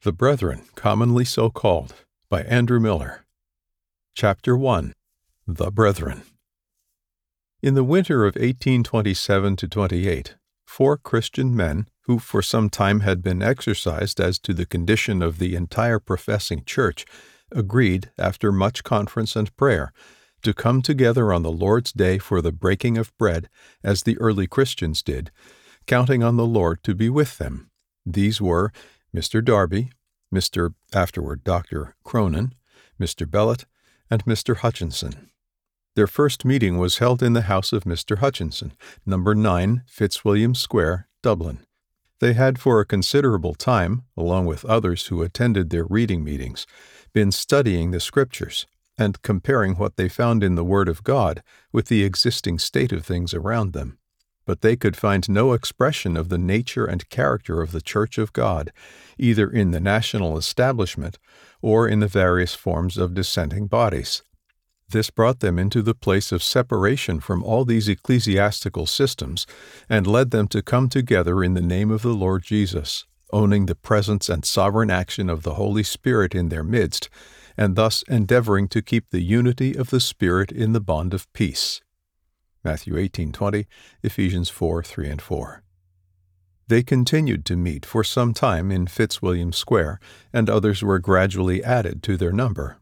The Brethren, Commonly So Called, by Andrew Miller. Chapter 1. The Brethren. In the winter of 1827-28, 4 Christian men, who for some time had been exercised as to the condition of the entire professing church, agreed, after much conference and prayer, to come together on the Lord's Day for the breaking of bread, as the early Christians did, counting on the Lord to be with them. These were Mr. Darby, Mr. afterward Dr. Cronin, Mr. Bellet, and Mr. Hutchinson. Their first meeting was held in the house of Mr. Hutchinson, number 9, Fitzwilliam Square, Dublin. They had for a considerable time, along with others who attended their reading meetings, been studying the Scriptures, and comparing what they found in the Word of God with the existing state of things around them. But they could find no expression of the nature and character of the Church of God, either in the national establishment or in the various forms of dissenting bodies. This brought them into the place of separation from all these ecclesiastical systems, and led them to come together in the name of the Lord Jesus, owning the presence and sovereign action of the Holy Spirit in their midst, and thus endeavoring to keep the unity of the Spirit in the bond of peace. Matthew 18:20, Ephesians 4:3 and 4. They continued to meet for some time in Fitzwilliam Square, and others were gradually added to their number.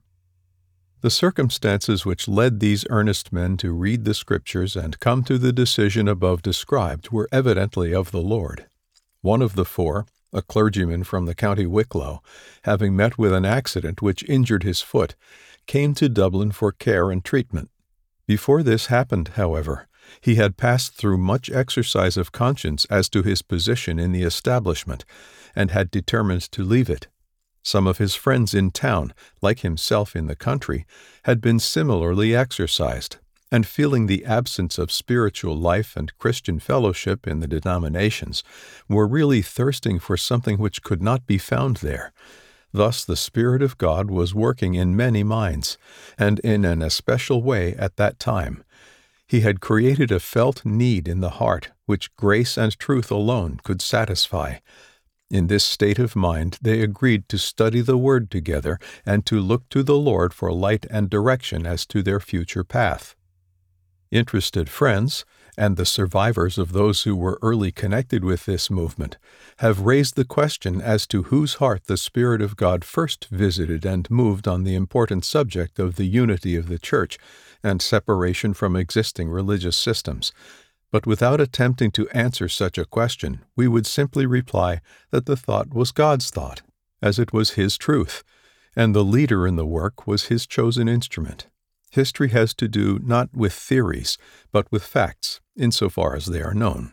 The circumstances which led these earnest men to read the Scriptures and come to the decision above described were evidently of the Lord. One of the 4, a clergyman from the county Wicklow, having met with an accident which injured his foot, came to Dublin for care and treatment. Before this happened, however, he had passed through much exercise of conscience as to his position in the establishment, and had determined to leave it. Some of his friends in town, like himself in the country, had been similarly exercised, and feeling the absence of spiritual life and Christian fellowship in the denominations, were really thirsting for something which could not be found there. Thus the Spirit of God was working in many minds, and in an especial way at that time. He had created a felt need in the heart, which grace and truth alone could satisfy. In this state of mind they agreed to study the Word together, and to look to the Lord for light and direction as to their future path. Interested friends, and the survivors of those who were early connected with this movement, have raised the question as to whose heart the Spirit of God first visited and moved on the important subject of the unity of the Church and separation from existing religious systems. But without attempting to answer such a question, we would simply reply that the thought was God's thought, as it was His truth, and the leader in the work was His chosen instrument. History has to do not with theories, but with facts, insofar as they are known.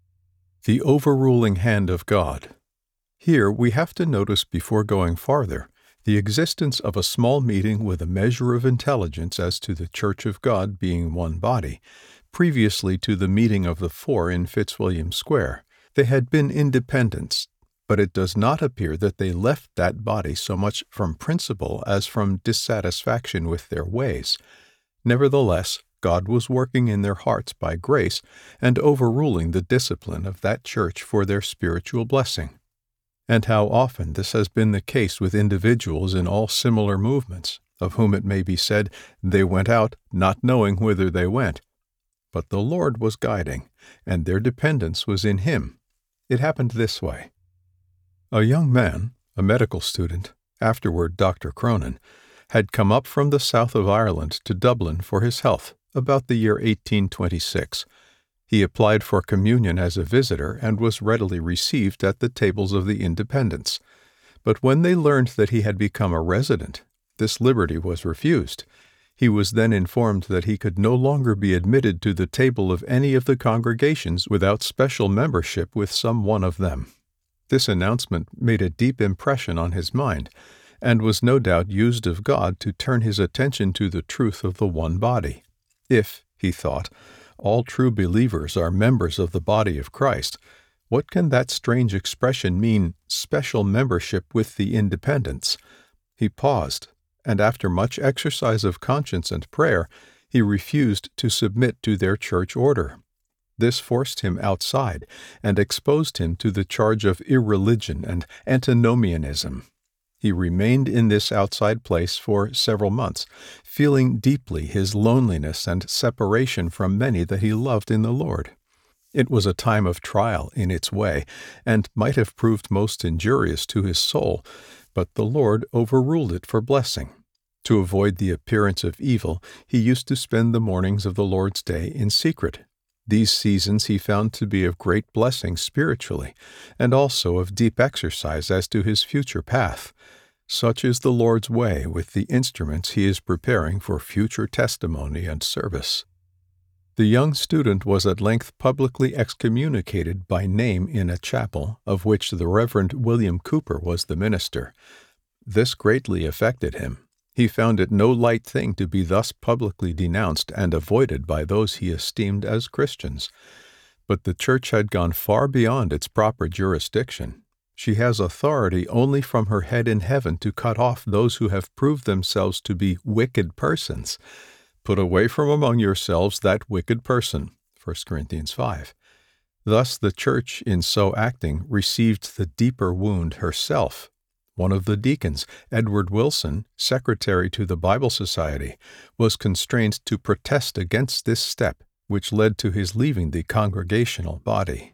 The overruling hand of God. Here we have to notice, before going farther, the existence of a small meeting with a measure of intelligence as to the Church of God being one body. Previously to the meeting of the 4 in Fitzwilliam Square, they had been independents, but it does not appear that they left that body so much from principle as from dissatisfaction with their ways. Nevertheless, God was working in their hearts by grace and overruling the discipline of that church for their spiritual blessing. And how often this has been the case with individuals in all similar movements, of whom it may be said, they went out not knowing whither they went. But the Lord was guiding, and their dependence was in Him. It happened this way. A young man, a medical student, afterward Dr. Cronin, had come up from the south of Ireland to Dublin for his health about the year 1826. He applied for communion as a visitor and was readily received at the tables of the Independents. But when they learned that he had become a resident, this liberty was refused. He was then informed that he could no longer be admitted to the table of any of the congregations without special membership with some one of them. This announcement made a deep impression on his mind, and was no doubt used of God to turn his attention to the truth of the one body. If, he thought, all true believers are members of the body of Christ, what can that strange expression mean, special membership with the Independents? He paused, and after much exercise of conscience and prayer, he refused to submit to their church order. This forced him outside and exposed him to the charge of irreligion and antinomianism. He remained in this outside place for several months, feeling deeply his loneliness and separation from many that he loved in the Lord. It was a time of trial in its way, and might have proved most injurious to his soul, but the Lord overruled it for blessing. To avoid the appearance of evil, he used to spend the mornings of the Lord's Day in secret. These seasons he found to be of great blessing spiritually, and also of deep exercise as to his future path. Such is the Lord's way with the instruments he is preparing for future testimony and service. The young student was at length publicly excommunicated by name in a chapel, of which the Reverend William Cooper was the minister. This greatly affected him. He found it no light thing to be thus publicly denounced and avoided by those he esteemed as Christians. But the Church had gone far beyond its proper jurisdiction. She has authority only from her head in heaven to cut off those who have proved themselves to be wicked persons. Put away from among yourselves that wicked person. 1 Corinthians 5. Thus the Church, in so acting, received the deeper wound herself. One of the deacons, Edward Wilson, secretary to the Bible Society, was constrained to protest against this step, which led to his leaving the congregational body.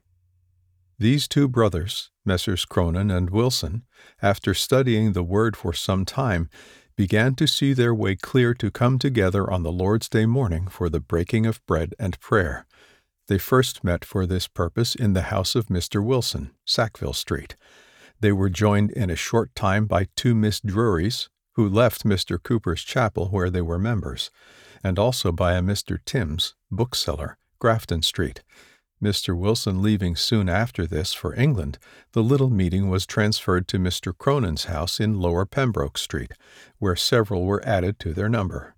These two brothers, Messrs. Cronin and Wilson, after studying the Word for some time, began to see their way clear to come together on the Lord's Day morning for the breaking of bread and prayer. They first met for this purpose in the house of Mr. Wilson, Sackville Street. They were joined in a short time by two Miss Drurys, who left Mr. Cooper's chapel where they were members, and also by a Mr. Timms, bookseller, Grafton Street. Mr. Wilson leaving soon after this for England, the little meeting was transferred to Mr. Cronin's house in Lower Pembroke Street, where several were added to their number.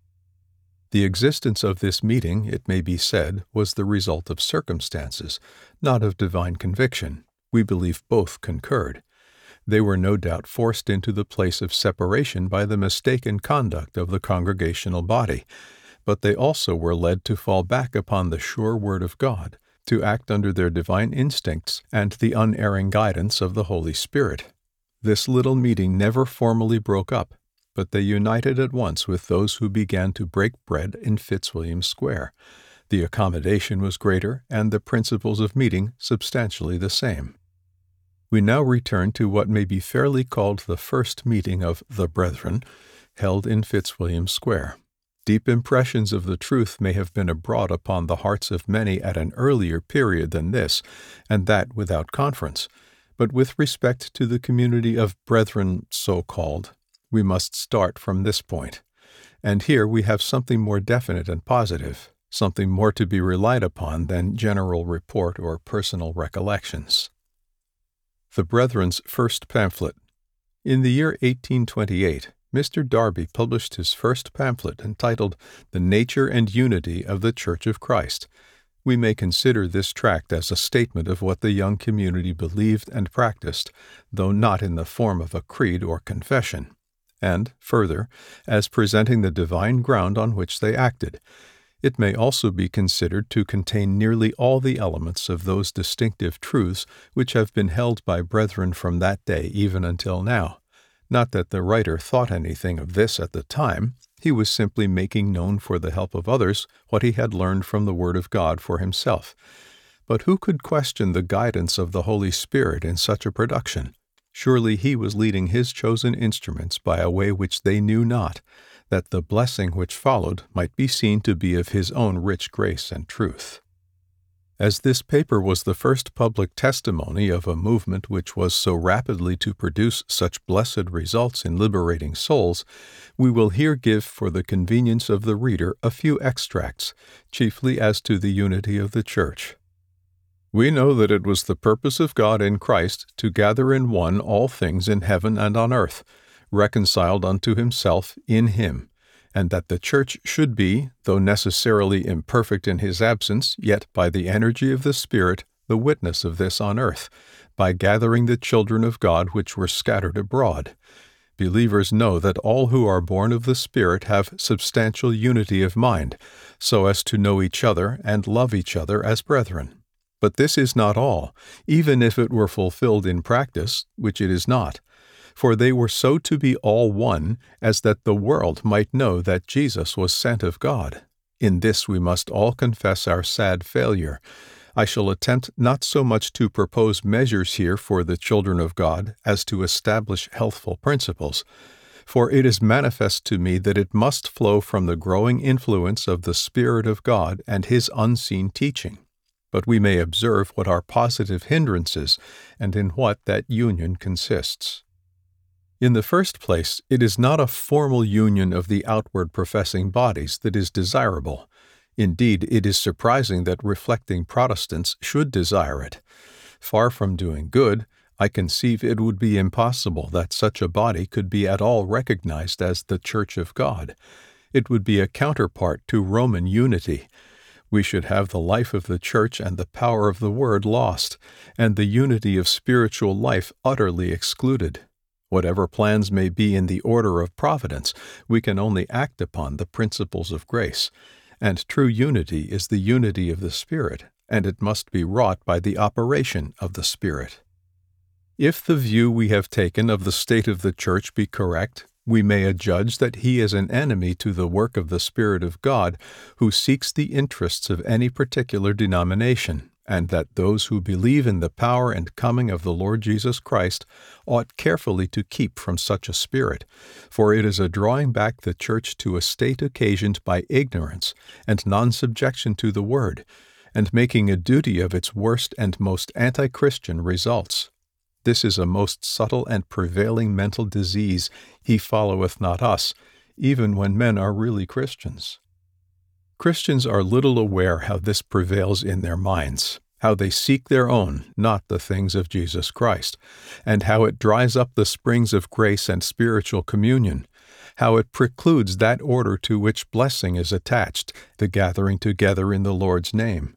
The existence of this meeting, it may be said, was the result of circumstances, not of divine conviction. We believe both concurred. They were no doubt forced into the place of separation by the mistaken conduct of the congregational body, but they also were led to fall back upon the sure word of God, to act under their divine instincts and the unerring guidance of the Holy Spirit. This little meeting never formally broke up, but they united at once with those who began to break bread in Fitzwilliam Square. The accommodation was greater, and the principles of meeting substantially the same. We now return to what may be fairly called the first meeting of the Brethren, held in Fitzwilliam Square. Deep impressions of the truth may have been abroad upon the hearts of many at an earlier period than this, and that without conference. But with respect to the community of brethren, so-called, we must start from this point. And here we have something more definite and positive, something more to be relied upon than general report or personal recollections. The Brethren's first pamphlet. In the year 1828, Mr. Darby published his first pamphlet entitled The Nature and Unity of the Church of Christ. We may consider this tract as a statement of what the young community believed and practiced, though not in the form of a creed or confession, and, further, as presenting the divine ground on which they acted. It may also be considered to contain nearly all the elements of those distinctive truths which have been held by brethren from that day even until now. Not that the writer thought anything of this at the time. He was simply making known for the help of others what he had learned from the Word of God for himself. But who could question the guidance of the Holy Spirit in such a production? Surely he was leading his chosen instruments by a way which they knew not, that the blessing which followed might be seen to be of his own rich grace and truth. As this paper was the first public testimony of a movement which was so rapidly to produce such blessed results in liberating souls, we will here give for the convenience of the reader a few extracts, chiefly as to the unity of the Church. We know that it was the purpose of God in Christ to gather in one all things in heaven and on earth, reconciled unto himself in him, and that the Church should be, though necessarily imperfect in his absence, yet by the energy of the Spirit, the witness of this on earth, by gathering the children of God which were scattered abroad. Believers know that all who are born of the Spirit have substantial unity of mind, so as to know each other and love each other as brethren. But this is not all, even if it were fulfilled in practice, which it is not. For they were so to be all one, as that the world might know that Jesus was sent of God. In this we must all confess our sad failure. I shall attempt not so much to propose measures here for the children of God as to establish healthful principles, for it is manifest to me that it must flow from the growing influence of the Spirit of God and His unseen teaching. But we may observe what are positive hindrances and in what that union consists. In the first place, it is not a formal union of the outward professing bodies that is desirable. Indeed, it is surprising that reflecting Protestants should desire it. Far from doing good, I conceive it would be impossible that such a body could be at all recognized as the Church of God. It would be a counterpart to Roman unity. We should have the life of the Church and the power of the Word lost, and the unity of spiritual life utterly excluded. Whatever plans may be in the order of providence, we can only act upon the principles of grace, and true unity is the unity of the Spirit, and it must be wrought by the operation of the Spirit. If the view we have taken of the state of the Church be correct, we may adjudge that he is an enemy to the work of the Spirit of God who seeks the interests of any particular denomination, and that those who believe in the power and coming of the Lord Jesus Christ ought carefully to keep from such a spirit, for it is a drawing back the Church to a state occasioned by ignorance and non-subjection to the Word, and making a duty of its worst and most anti-Christian results. This is a most subtle and prevailing mental disease. He followeth not us, even when men are really Christians. Christians are little aware how this prevails in their minds, how they seek their own, not the things of Jesus Christ, and how it dries up the springs of grace and spiritual communion, how it precludes that order to which blessing is attached, the gathering together in the Lord's name.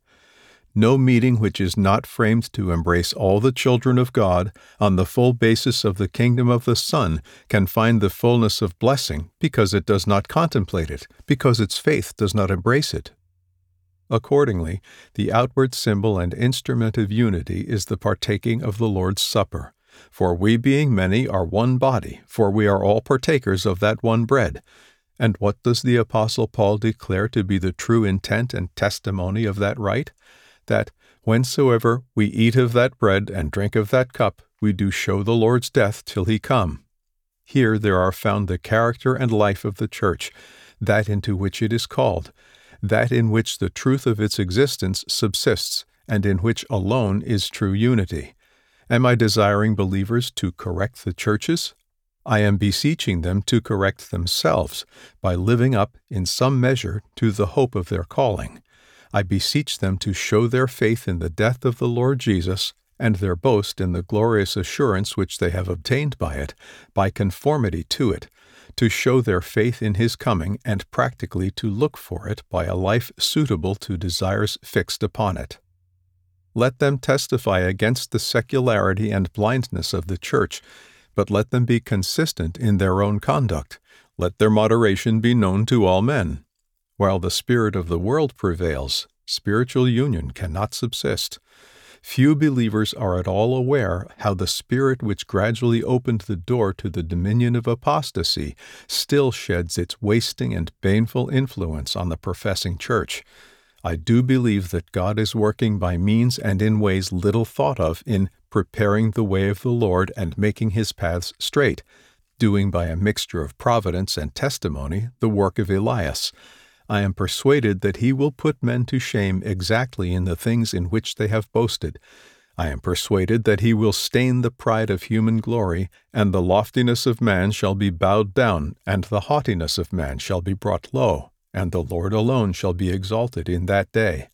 No meeting which is not framed to embrace all the children of God on the full basis of the kingdom of the Son can find the fullness of blessing because it does not contemplate it, because its faith does not embrace it. Accordingly, the outward symbol and instrument of unity is the partaking of the Lord's Supper. For we being many are one body, for we are all partakers of that one bread. And what does the Apostle Paul declare to be the true intent and testimony of that rite? That, whensoever we eat of that bread and drink of that cup, we do show the Lord's death till he come. Here there are found the character and life of the Church, that into which it is called, that in which the truth of its existence subsists, and in which alone is true unity. Am I desiring believers to correct the churches? I am beseeching them to correct themselves by living up, in some measure, to the hope of their calling. I beseech them to show their faith in the death of the Lord Jesus, and their boast in the glorious assurance which they have obtained by it, by conformity to it, to show their faith in his coming, and practically to look for it by a life suitable to desires fixed upon it. Let them testify against the secularity and blindness of the Church, but let them be consistent in their own conduct. Let their moderation be known to all men. While the spirit of the world prevails, spiritual union cannot subsist. Few believers are at all aware how the Spirit which gradually opened the door to the dominion of apostasy still sheds its wasting and baneful influence on the professing Church. I do believe that God is working by means and in ways little thought of in preparing the way of the Lord and making his paths straight, doing by a mixture of providence and testimony the work of Elias. I am persuaded that he will put men to shame exactly in the things in which they have boasted. I am persuaded that he will stain the pride of human glory, and the loftiness of man shall be bowed down, and the haughtiness of man shall be brought low, and the Lord alone shall be exalted in that day.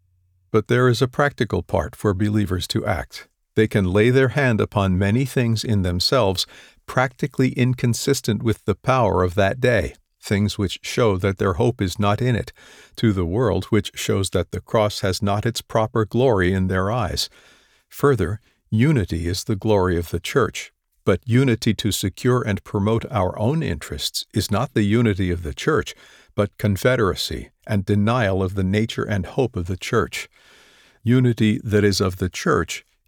But there is a practical part for believers to act. They can lay their hand upon many things in themselves practically inconsistent with the power of that day, things which show that their hope is not in it, to the world which shows that the cross has not its proper glory in their eyes. Further, unity is the glory of the Church, but unity to secure and promote our own interests is not the unity of the Church, but confederacy and denial of the nature and hope of the Church. Unity that is of the Church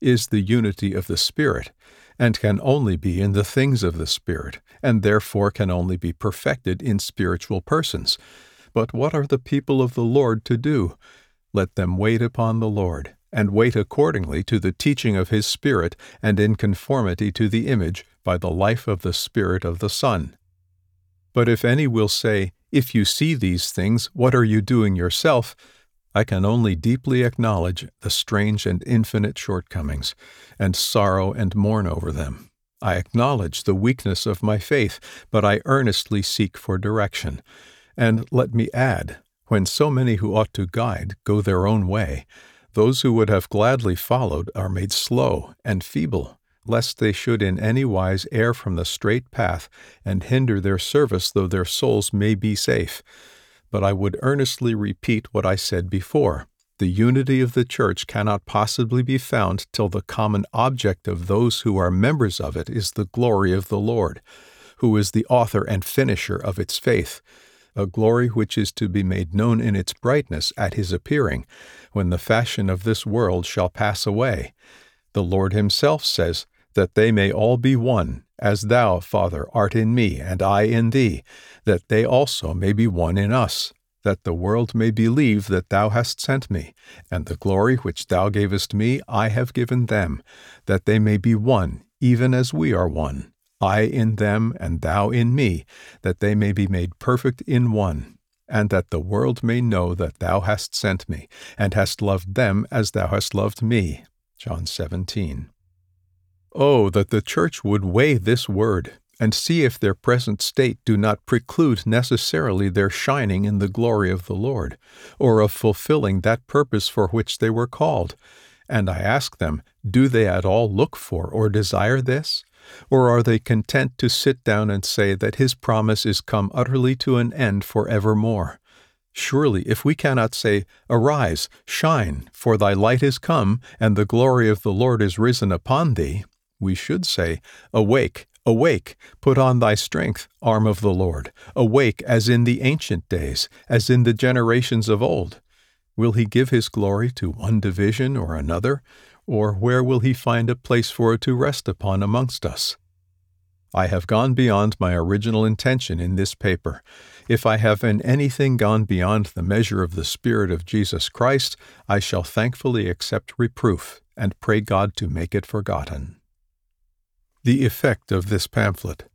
is the unity of the Spirit, and can only be in the things of the Spirit, and therefore can only be perfected in spiritual persons. But what are the people of the Lord to do? Let them wait upon the Lord, and wait accordingly to the teaching of His Spirit, and in conformity to the image, by the life of the Spirit of the Son. But if any will say, "If you see these things, what are you doing yourself?" I can only deeply acknowledge the strange and infinite shortcomings, and sorrow and mourn over them. I acknowledge the weakness of my faith, but I earnestly seek for direction. And let me add, when so many who ought to guide go their own way, those who would have gladly followed are made slow and feeble, lest they should in any wise err from the straight path and hinder their service, though their souls may be safe. But I would earnestly repeat what I said before. The unity of the Church cannot possibly be found till the common object of those who are members of it is the glory of the Lord, who is the author and finisher of its faith, a glory which is to be made known in its brightness at His appearing, when the fashion of this world shall pass away. The Lord Himself says, "That they may all be one, as Thou, Father, art in me, and I in Thee, that they also may be one in us, that the world may believe that Thou hast sent me, and the glory which Thou gavest me I have given them, that they may be one, even as we are one, I in them and Thou in me, that they may be made perfect in one, and that the world may know that Thou hast sent me, and hast loved them as Thou hast loved me." John 17. Oh, that the Church would weigh this word, and see if their present state do not preclude necessarily their shining in the glory of the Lord, or of fulfilling that purpose for which they were called. And I ask them, do they at all look for or desire this? Or are they content to sit down and say that His promise is come utterly to an end for evermore? Surely, if we cannot say, "Arise, shine, for thy light is come, and the glory of the Lord is risen upon thee," we should say, "Awake, awake, put on thy strength, arm of the Lord. Awake as in the ancient days, as in the generations of old." Will He give His glory to one division or another, or where will He find a place for it to rest upon amongst us? I have gone beyond my original intention in this paper. If I have in anything gone beyond the measure of the Spirit of Jesus Christ, I shall thankfully accept reproof and pray God to make it forgotten. The effect of this pamphlet.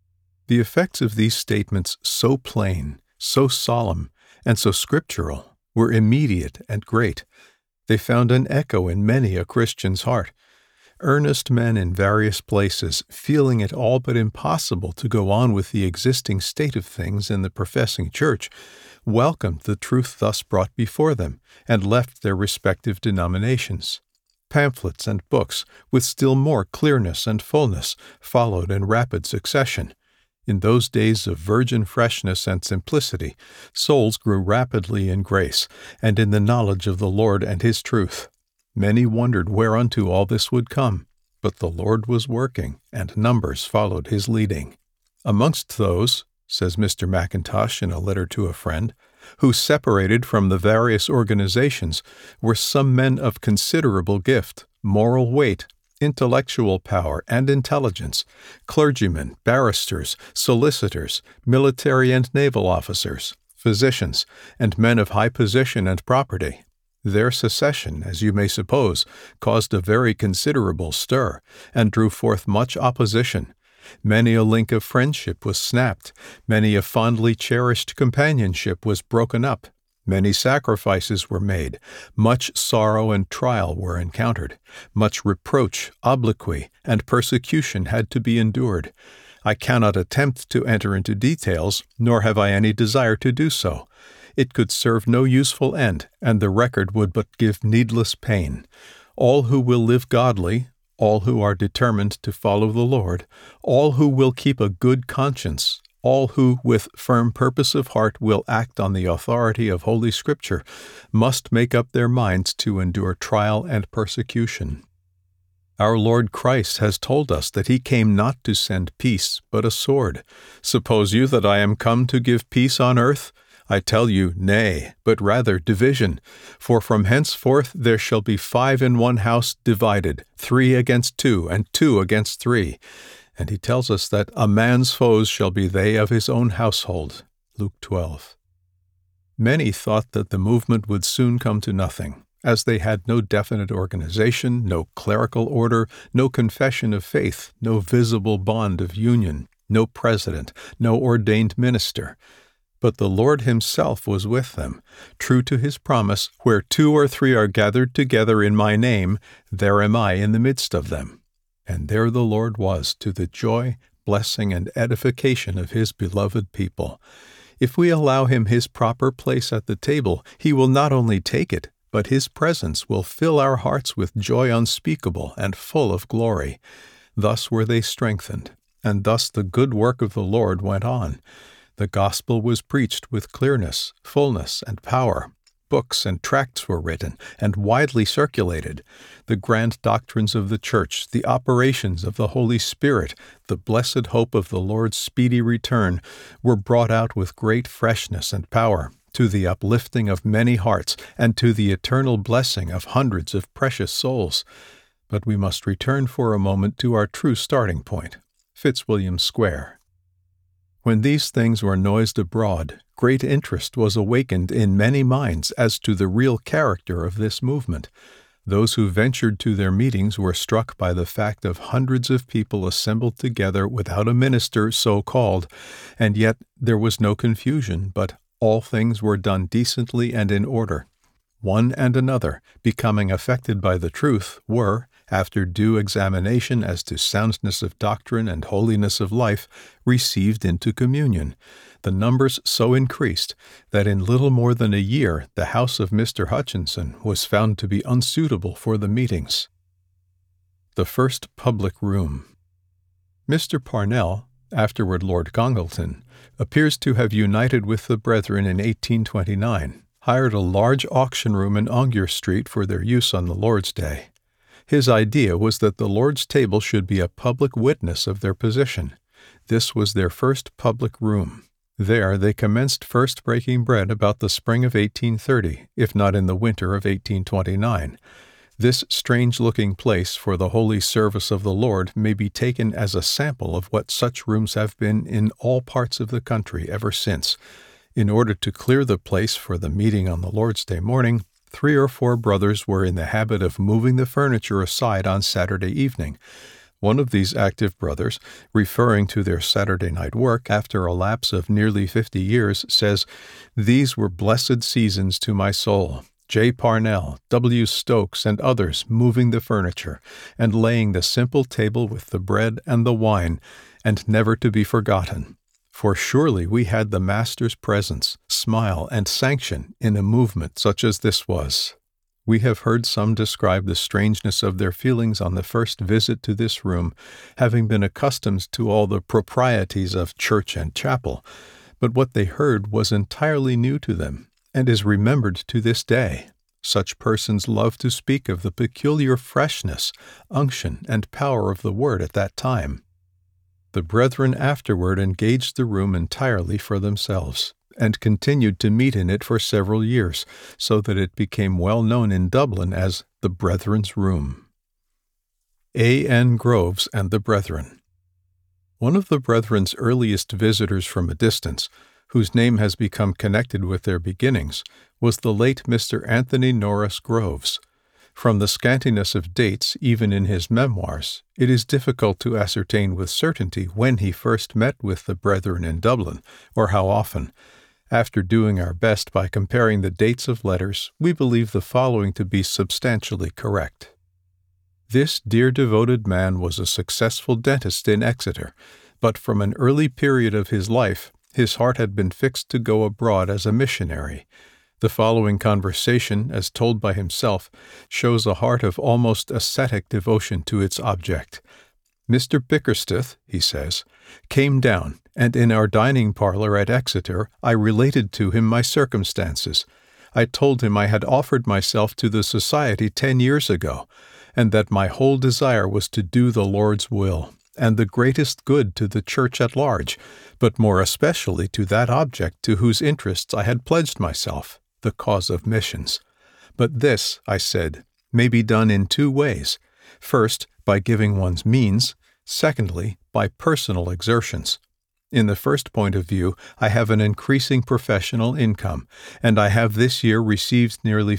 The effects of these statements, so plain, so solemn, and so scriptural, were immediate and great. They found an echo in many a Christian's heart. Earnest men in various places, feeling it all but impossible to go on with the existing state of things in the professing church, welcomed the truth thus brought before them, and left their respective denominations. Pamphlets and books, with still more clearness and fullness, followed in rapid succession. In those days of virgin freshness and simplicity, souls grew rapidly in grace, and in the knowledge of the Lord and His truth. Many wondered whereunto all this would come, but the Lord was working, and numbers followed His leading. Amongst those, says Mr. Mackintosh in a letter to a friend, who separated from the various organizations were some men of considerable gift, moral weight, intellectual power, and intelligence, clergymen, barristers, solicitors, military and naval officers, physicians, and men of high position and property. Their secession, as you may suppose, caused a very considerable stir, and drew forth much opposition. Many a link of friendship was snapped, many a fondly cherished companionship was broken up, many sacrifices were made, much sorrow and trial were encountered, much reproach, obloquy, and persecution had to be endured. I cannot attempt to enter into details, nor have I any desire to do so. It could serve no useful end, and the record would but give needless pain. All who will live godly, all who are determined to follow the Lord, all who will keep a good conscience, all who, with firm purpose of heart, will act on the authority of Holy Scripture, must make up their minds to endure trial and persecution. Our Lord Christ has told us that He came not to send peace, but a sword. Suppose you that I am come to give peace on earth? I tell you, nay, but rather division. For from henceforth there shall be 5 in one house divided, 3 against 2, and 2 against 3. And he tells us that a man's foes shall be they of his own household. Luke 12. Many thought that the movement would soon come to nothing, as they had no definite organization, no clerical order, no confession of faith, no visible bond of union, no president, no ordained minister. But the Lord himself was with them, true to his promise, where 2 or 3 are gathered together in my name, there am I in the midst of them. And there the Lord was, to the joy, blessing, and edification of his beloved people. If we allow him his proper place at the table, he will not only take it, but his presence will fill our hearts with joy unspeakable and full of glory. Thus were they strengthened, and thus the good work of the Lord went on. The gospel was preached with clearness, fullness, and power. Books and tracts were written and widely circulated. The grand doctrines of the Church, the operations of the Holy Spirit, the blessed hope of the Lord's speedy return, were brought out with great freshness and power, to the uplifting of many hearts and to the eternal blessing of hundreds of precious souls. But we must return for a moment to our true starting point, Fitzwilliam Square. When these things were noised abroad, great interest was awakened in many minds as to the real character of this movement. Those who ventured to their meetings were struck by the fact of hundreds of people assembled together without a minister so called, and yet there was no confusion, but all things were done decently and in order. One and another, becoming affected by the truth, were, after due examination as to soundness of doctrine and holiness of life, received into communion. The numbers so increased that in little more than a year the house of Mr. Hutchinson was found to be unsuitable for the meetings. The first public room. Mr. Parnell, afterward Lord Congleton, appears to have united with the brethren in 1829, hired a large auction room in Ongar Street for their use on the Lord's Day. His idea was that the Lord's table should be a public witness of their position. This was their first public room. There they commenced first breaking bread about the spring of 1830, if not in the winter of 1829. This strange-looking place for the holy service of the Lord may be taken as a sample of what such rooms have been in all parts of the country ever since. In order to clear the place for the meeting on the Lord's Day morning, 3 or 4 brothers were in the habit of moving the furniture aside on Saturday evening. One of these active brothers, referring to their Saturday night work after a lapse of nearly 50 years, says, "These were blessed seasons to my soul. J. Parnell, W. Stokes, and others moving the furniture, and laying the simple table with the bread and the wine, and never to be forgotten. For surely we had the Master's presence, smile, and sanction in a movement such as this was." We have heard some describe the strangeness of their feelings on the first visit to this room, having been accustomed to all the proprieties of church and chapel, but what they heard was entirely new to them, and is remembered to this day. Such persons love to speak of the peculiar freshness, unction, and power of the Word at that time. The brethren afterward engaged the room entirely for themselves, and continued to meet in it for several years, so that it became well known in Dublin as the Brethren's Room. A. N. Groves and the Brethren. One of the Brethren's earliest visitors from a distance, whose name has become connected with their beginnings, was the late Mr. Anthony Norris Groves. From the scantiness of dates, even in his memoirs, it is difficult to ascertain with certainty when he first met with the brethren in Dublin, or how often. After doing our best by comparing the dates of letters, we believe the following to be substantially correct. This dear devoted man was a successful dentist in Exeter, but from an early period of his life, his heart had been fixed to go abroad as a missionary. The following conversation, as told by himself, shows a heart of almost ascetic devotion to its object. "Mr. Bickersteth," he says, "came down, and in our dining parlor at Exeter I related to him my circumstances. I told him I had offered myself to the Society 10 years ago, and that my whole desire was to do the Lord's will, and the greatest good to the Church at large, but more especially to that object to whose interests I had pledged myself, the cause of missions. But this, I said, may be done in two ways. First, by giving one's means. Secondly, by personal exertions. In the first point of view, I have an increasing professional income, and I have this year received nearly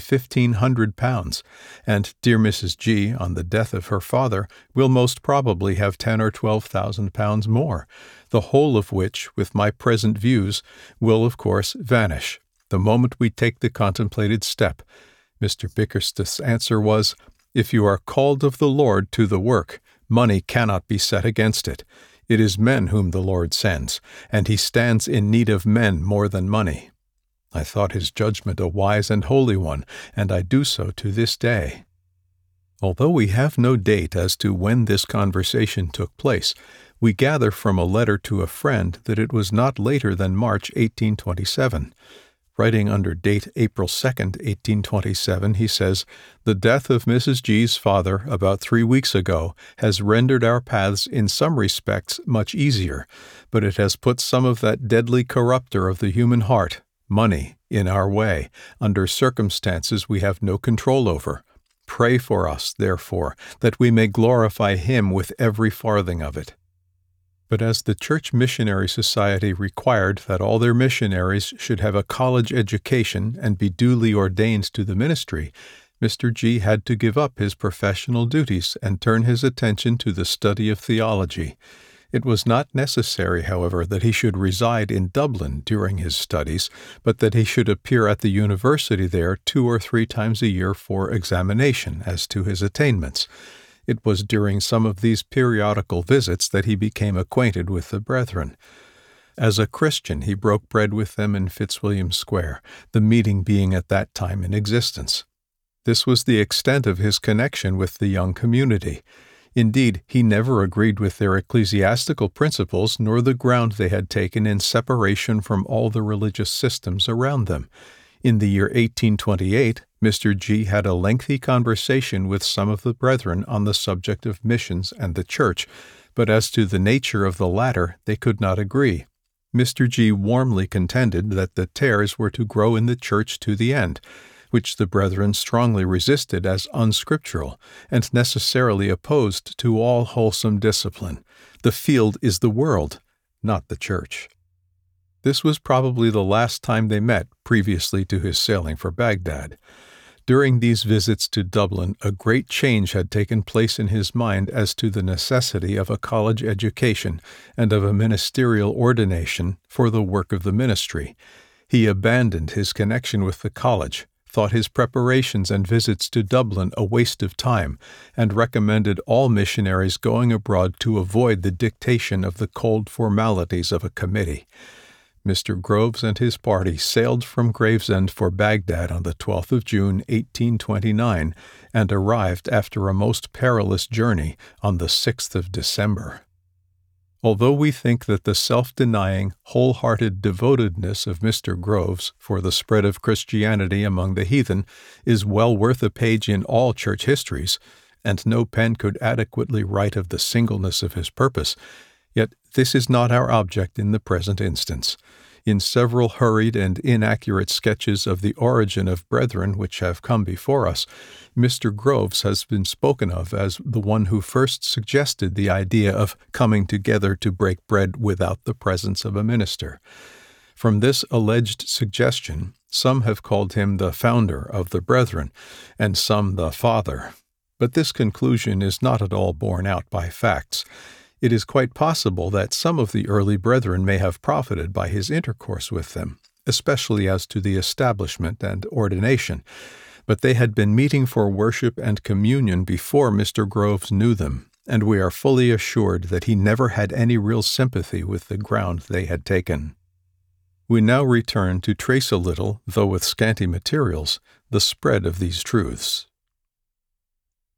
£1,500, and dear Mrs. G., on the death of her father, will most probably have £10,000 or £12,000 more, the whole of which, with my present views, will, of course, vanish the moment we take the contemplated step. Mr. Bickersteth's answer was, "If you are called of the Lord to the work, money cannot be set against it. It is men whom the Lord sends, and he stands in need of men more than money." I thought his judgment a wise and holy one, and I do so to this day. Although we have no date as to when this conversation took place, we gather from a letter to a friend that it was not later than March 1827. Writing under date April 2nd, 1827, he says, "The death of Mrs. G.'s father about 3 weeks ago has rendered our paths in some respects much easier, but it has put some of that deadly corrupter of the human heart, money, in our way, under circumstances we have no control over. Pray for us, therefore, that we may glorify Him with every farthing of it." But as the Church Missionary Society required that all their missionaries should have a college education and be duly ordained to the ministry, Mr. G. had to give up his professional duties and turn his attention to the study of theology. It was not necessary, however, that he should reside in Dublin during his studies, but that he should appear at the university there 2 or 3 times a year for examination as to his attainments. It was during some of these periodical visits that he became acquainted with the brethren. As a Christian, he broke bread with them in Fitzwilliam Square, the meeting being at that time in existence. This was the extent of his connection with the young community. Indeed, he never agreed with their ecclesiastical principles nor the ground they had taken in separation from all the religious systems around them. In the year 1828, Mr. G. had a lengthy conversation with some of the brethren on the subject of missions and the Church, but as to the nature of the latter they could not agree. Mr. G. warmly contended that the tares were to grow in the Church to the end, which the brethren strongly resisted as unscriptural, and necessarily opposed to all wholesome discipline. The field is the world, not the Church. This was probably the last time they met previously to his sailing for Baghdad. During these visits to Dublin, a great change had taken place in his mind as to the necessity of a college education and of a ministerial ordination for the work of the ministry. He abandoned his connection with the college, thought his preparations and visits to Dublin a waste of time, and recommended all missionaries going abroad to avoid the dictation of the cold formalities of a committee. Mr. Groves and his party sailed from Gravesend for Baghdad on the 12th of June, 1829, and arrived after a most perilous journey on the 6th of December. Although we think that the self-denying, whole-hearted devotedness of Mr. Groves for the spread of Christianity among the heathen is well worth a page in all church histories, and no pen could adequately write of the singleness of his purpose, yet this is not our object in the present instance. In several hurried and inaccurate sketches of the origin of brethren which have come before us, Mr. Groves has been spoken of as the one who first suggested the idea of coming together to break bread without the presence of a minister. From this alleged suggestion, some have called him the founder of the brethren, and some the father. But this conclusion is not at all borne out by facts. It is quite possible that some of the early brethren may have profited by his intercourse with them, especially as to the establishment and ordination, but they had been meeting for worship and communion before Mr. Groves knew them, and we are fully assured that he never had any real sympathy with the ground they had taken. We now return to trace a little, though with scanty materials, the spread of these truths.